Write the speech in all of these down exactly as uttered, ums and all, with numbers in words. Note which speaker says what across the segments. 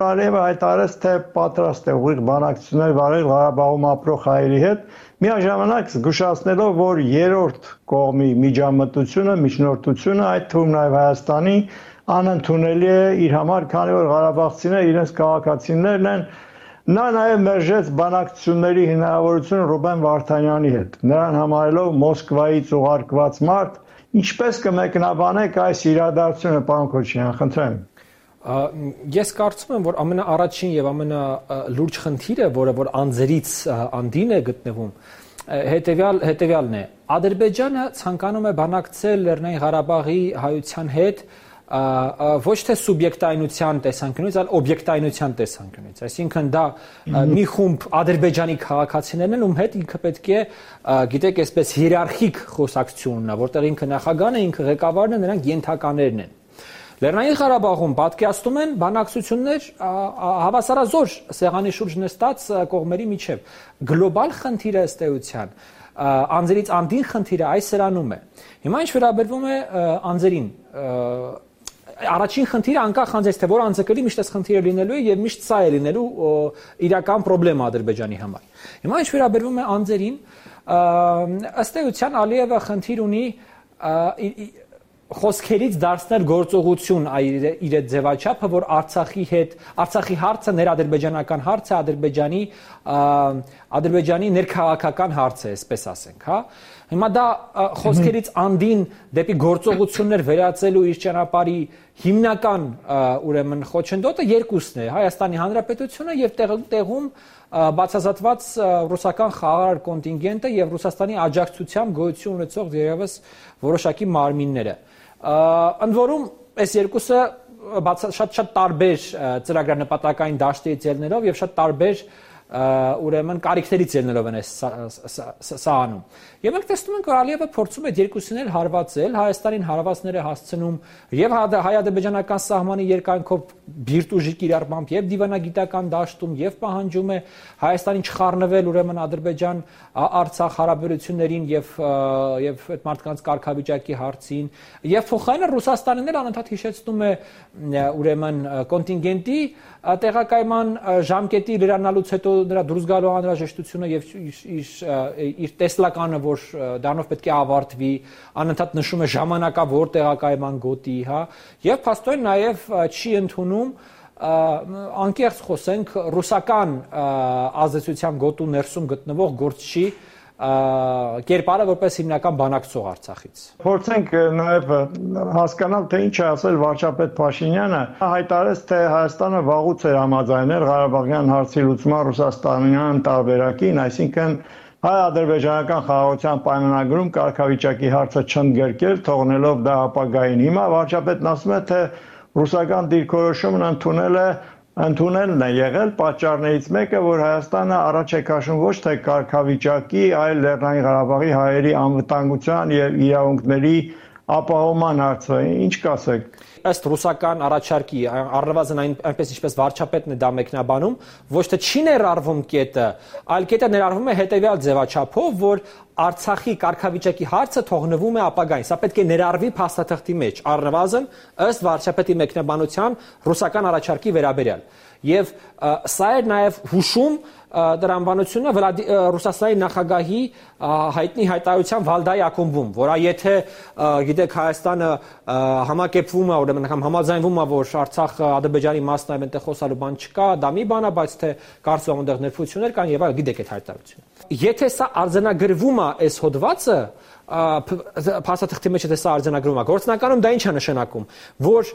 Speaker 1: Արևը հայտարարեց, թե պատրաստ է ուղիղ բանակցություններ վարել Ղարաբաղում ապրող հայերի հետ, միաժամանակ զգուշացնելով, որ երրորդ կողմի միջամտությունը, միջնորդությունը, այդ թվում նաև Հայաստանի, անընդունելի է իր համար, քանի որ ղարաբաղցիները իրենց քաղաքացիներն են։ Նա նաև մերժեց բանակցությունների հնարավորությունը Ռուբեն Վարդանյանի հետ, նրան համարելով Մոսկվայից ուղարկված մարդ։ Ինչպես կմեկնաբանեք այս իրադարձությունը, պարոն Քոչարյան, խնդրեմ։
Speaker 2: Ես կարծում եմ, որ ամենաառաջին եւ ամենալուրջ խնդիրը, որը որ անձերից անդին է գտնվում, հետեւյալ հետեւյալն է. Ադրբեջանը ցանկանում է բանակցել Լեռնային Ղարաբաղի հայության հետ ոչ թե սուբյեկտայնության տեսանկյունից, այլ օբյեկտայնության տեսանկյունից։ Այսինքն դա մի խումբ ադրբեջանի քաղաքացիներն են, ում հետ ինքը պետք է, գիտեք, այսպես հիերարխիկ խոսակցություն ունենա, որտեղ ինքը նախագահն է, ինքը ղեկավարն է, նրանք ենթականերն են։ Լեռնային Ղարաբաղում պատկերացնում են բանակցություններ հավասարազոր սեղանի շուրջ նստած կողմերի միջև։ Գլոբալ խնդիրը ըստ էության, անձերից անդին խնդիրը այս սրանում է։ Հիմա ինչ վերաբերվում է անձերին, առաջին խնդիրը անկախ անձից, թե որ անձը կլի, միշտ այս խնդիրը լինելու է եւ միշտ սա է լինելու իրական խնդրեմ Ադրբեջանի համար։ Հիմա ինչ վերաբերվում է անձերին, ըստ էության Ալիևը խնդիր ունի խոսքերից դարձնել գործողություն իր ձևաչափը, որ Արցախի հետ, Արցախի հարցը ներադրբեջանական հարց է, Ադրբեջանի Ադրբեջանի ներքաղաքական հարց է, այսպես ասենք, հա։ Հիմա դա խոսքերից անդին դեպի գործողություններ վերածելու իր ճանապարհի հիմնական ուրեմն խոչընդոտը երկուսն է՝ Հայաստանի Հանրապետությունը եւ տեղում բացազատված ռուսական խաղաղ կոնտինգենտը եւ Ռուսաստանի աջակցությամբ գոյություն ունեցող դերևս որոշակի մարմինները։ Ընդ որում այս երկուսը շատ շատ տարբեր ծրագրանպատակային դաշտից ելնելով եւ շատ տարբեր ուրեմն կարիքներից ելնելով են սա անում։ Եվ մենք տեսնում ենք, որ Ալիևը փորձում է երկուսիներ հարվածել, Հայաստանին հարվածները հասցնում եւ հայ-ադրբեջանական սահմանի երկայնքով բիրտուժի կիրառմամբ եւ դիվանագիտական դաշտում եւ պահանջում է Հայաստանին չխառնվել ուրեմն Ադրբեջան-Արցախ հարաբերություններին եւ եւ այդ մարդկանց կարգավիճակի հարցին եւ փոխարենը Ռուսաստանին էլ անընդհատ հիշեցնում է ուրեմն կոնտինգենտի տեղակայման ժամկետի լրանալուց հետո նրա դուրս գալու անհրաժեշտությունը եւ իր տեսլականը, որ դրանով պետք է ավարտվի, անընդհատ նշում է ժամանակավոր տեղակայման գոտի, հա, եւ փաստորեն նաեւ չի ընդունում անկեղծ խոսենք ռուսական ազդեցության գոտու ներսում գտնվող գործչի կերպարը որպես հիմնական բանակցող Արցախից։
Speaker 1: Փորձենք նաև հասկանալ, թե ինչ է ասել վարչապետ Փաշինյանը, հայտարարեց, թե Հայաստանը վաղուց էր համաձայնել Ղարաբաղյան հարցի լուծման ռուսաստանյան տարբերակին, այսինքն հայ-ադրբեջանական խաղաղության պայմանագրում կարգավիճակի հարցը չընդգրկել, թողնելով դա ապագային։ Հիմա վարչապետն ասում է, թե ռուսական դիրքորոշումն ընդունել է Ընդունելն է եղել պատճառներից մեկը, որ Հայաստանը առաջ է քաշում ոչ թե կարգավիճակի, այլ Լեռնային Ղարաբաղի հայերի անվտանգության եւ իրավունքների ապահովման հարցը։ Ինչ կասեք։
Speaker 2: Ըստ ռուսական առաջարկի, առնվազն այնպես ինչպես վարչապետն է դա մեկնաբանում, ոչ թե չի ներառվում կետը, այլ կետը ներառվում է հետեւյալ ձևաչափով, որ Արցախի կարգավիճակի հարցը թողնվում է ապագային։ Սա պետք է ներառվի փաստաթղթի մեջ, առնվազն ըստ վարչապետի մեկնաբանության ռուսական առաջարկի վերաբերյալ։ Եվ սա էր նաև հուշում տրամաբանությունը Ռուսաստանի նախագահի հայտնի հայտարարության Վալդայի ակումբում, որը եթե գիտեք Հայաստանը համակերպվում է, ուրեմն համաձայնվում է, որ Արցախը Ադրբեջանի մասն է, այնտեղ խոսալու բան չկա, դա մի բան է, բայց թե կարծում եմ այնտեղ ներփություններ կան եւ այլ, գիտեք այդ հայտարարությունը։ Եթե սա արձանագրվում է այս հոդվածը, փաստաթղթի մեջ է սա արձանագրվում է, գործնականում դա ինչ է նշանակում, որ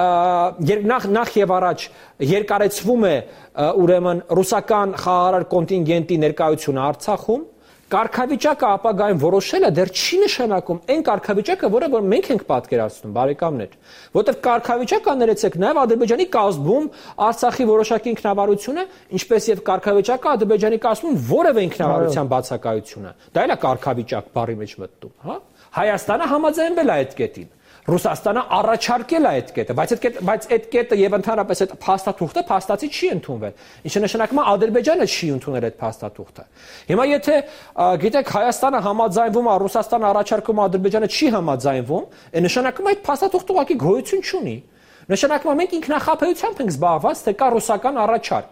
Speaker 2: նախ նախ եւ առաջ երկարեցվում է ուրեմն ռուսական խաղաղ կոնտինգենտի ներկայությունը Արցախում, կարգավիճակը ապագայում որոշելը դեռ չի նշանակում այն կարգավիճակը, որը որ մենք ենք պատկերացնում, բարեկամներ, որտեղ կարգավիճակը ներեցեք նաև Ադրբեջանի կազմում Արցախի որոշակի ինքնավարությունը, ինչպես եւ կարգավիճակը Ադրբեջանի կազմում որևէ ինքնավարության բացակայությունը։ Դա էլ է կարգավիճակ բառի մեջ մտնում, հա։ Հայաստանը համաձայնվել է այդ կետին։ Ռուսաստանը առաջարկել է այդ կետը, բայց այդ կետը, բայց այդ կետը եւ ընդհանրապես այդ փաստաթուղթը փաստացի չի ընդունվել։ Ինչը նշանակում է Ադրբեջանը չի ընդունել այդ փաստաթուղթը։ Հիմա եթե գիտեք Հայաստանը համաձայնվում է, Ռուսաստանը առաջարկում է, Ադրբեջանը չի համաձայնվում, այն նշանակում է այդ փաստաթուղթը ուղղակի գոյություն չունի։ Նշանակում է մենք ինքնախապեյությամբ ենք զբաղված, թե կա ռուսական առաջարկ։